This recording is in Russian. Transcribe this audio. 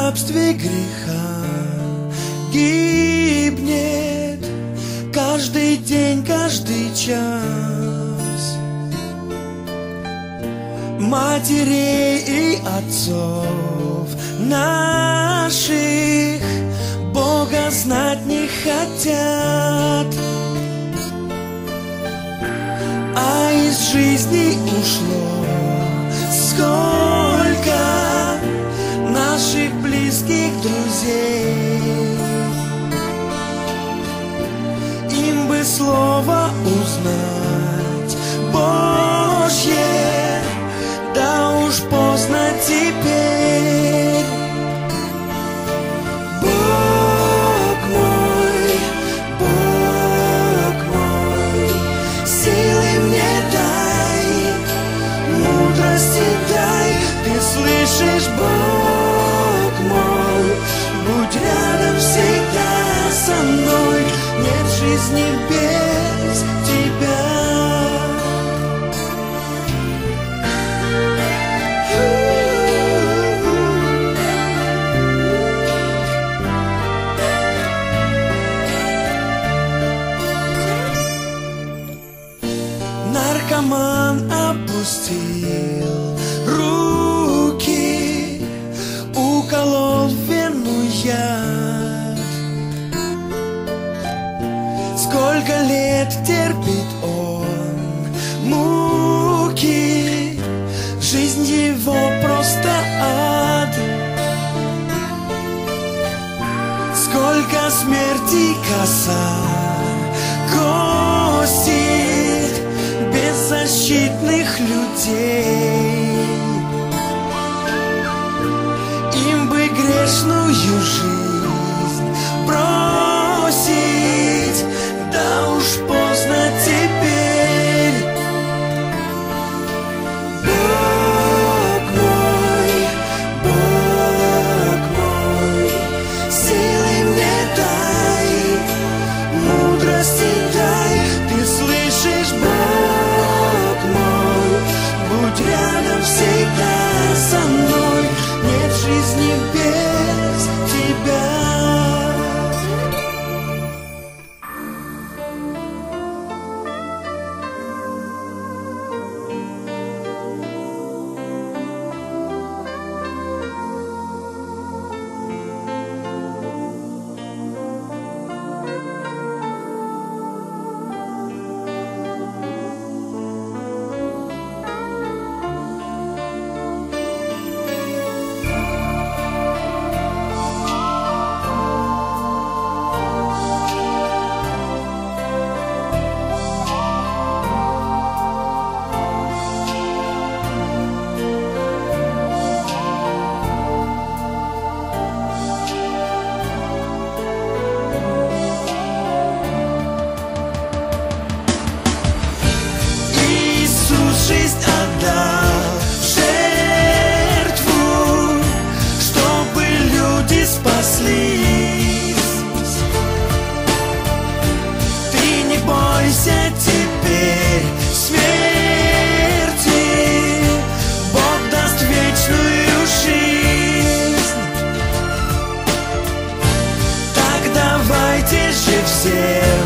рабстве греха гибнет каждый день, каждый час. Матерей и отцов наших Бога знать не хотят, а из жизни ушло сколько наших близких друзей. Им бы слово узнать Божье, да уж поздно теперь. Бог мой, силы мне дай, мудрости дай. Ты слышишь, Бог мой, будь рядом всегда со мной. Нет жизни без тебя. Наркоман опустил руки, уколол в вену яд. Сколько лет терпит он муки, жизнь его просто ад. Сколько смерти коса косит беззащитных людей. Им бы грешную жизнь бросить, да уж поздно теперь. Бог мой, силы мне дай, мудрости дай. Ты слышишь, Бог мой, будь рядом всегда со мной. Нет жизни без тебя. Жизнь отдал в жертву, чтобы люди спаслись. Ты не бойся теперь смерти, Бог даст вечную жизнь. Так давайте же все